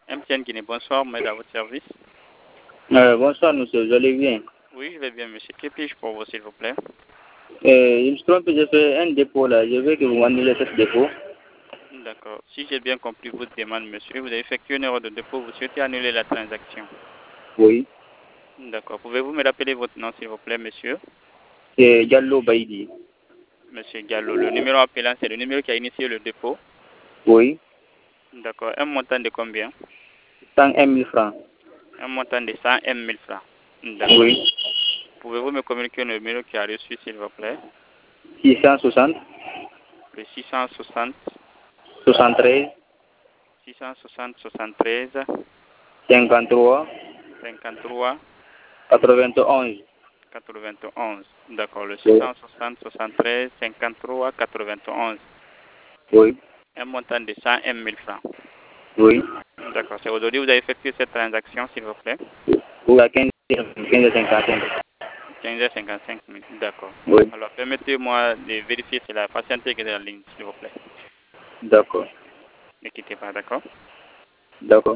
MTN Guinée, bonsoir, mais à votre service. Bonsoir, monsieur, vous allez bien? Oui, je vais bien, monsieur. Que puis-je pour vous, s'il vous plaît? Il me trompe, j'ai fait un dépôt là. Je veux que vous annulez ce dépôt. D'accord. Si j'ai bien compris votre demande, monsieur, vous avez effectué une erreur de dépôt, vous souhaitez annuler la transaction. Oui. D'accord. Pouvez-vous me rappeler votre nom, s'il vous plaît, monsieur? C'est Diallo Baïdi. Monsieur Gallo. Le numéro appelant, c'est le numéro qui a initié le dépôt. Oui. D'accord. Un montant de combien? 101 000 francs. Un montant de 101 000 francs. D'accord. Oui. Pouvez-vous me communiquer le numéro qui a reçu, s'il vous plaît? 660, Le 660 73, 660 73 53, 53 91. 91. D'accord. Le Oui. 660 73 53 91. Oui. Un montant de 101 000 francs. Oui. D'accord. C'est aujourd'hui que vous avez effectué cette transaction, s'il vous plaît? Ou à 15h55. 15h55 minutes. D'accord. Oui. Alors, permettez-moi de vérifier si la patientée est en ligne, s'il vous plaît. D'accord. Ne quittez pas, d'accord? D'accord.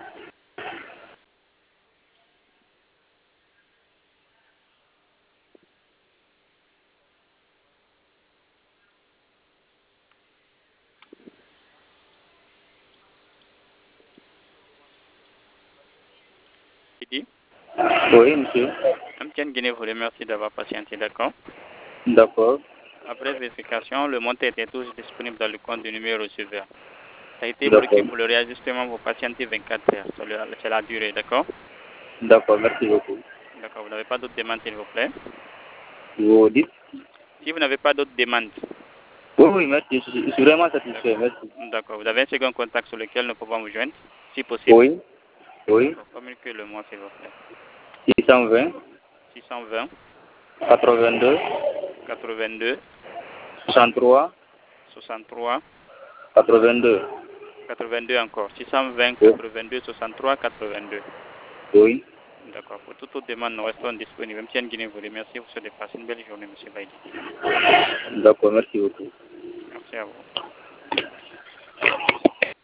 Idi, Oui, monsieur. MTN Guinée vous remercie d'avoir patienté, d'accord? D'accord. Après vérification, le montant était toujours disponible dans le compte du numéro receveur. Ça a été bloqué D'accord. pour le réajustement, vous patientez 24 heures. C'est la durée, d'accord? D'accord, merci beaucoup. D'accord. Vous n'avez pas d'autres demandes, s'il vous plaît? Vous dites? Si vous n'avez pas d'autres demandes, Oui, oui, merci. Je suis vraiment satisfait. Merci. d'accord. Vous avez un second contact sur lequel nous pouvons vous joindre, si possible. Oui. Oui. Communiquez-le moi, s'il vous plaît. 620, 620 82, 82 63, 63 82. 82 encore. 620 Oui. 82 63 82. Oui. D'accord. Pour toute autre demande, nous restons disponibles. MTN Guinée vous remercie. Vous souhaitez passer une belle journée, M. Baïdi. D'accord, merci beaucoup. Merci à vous.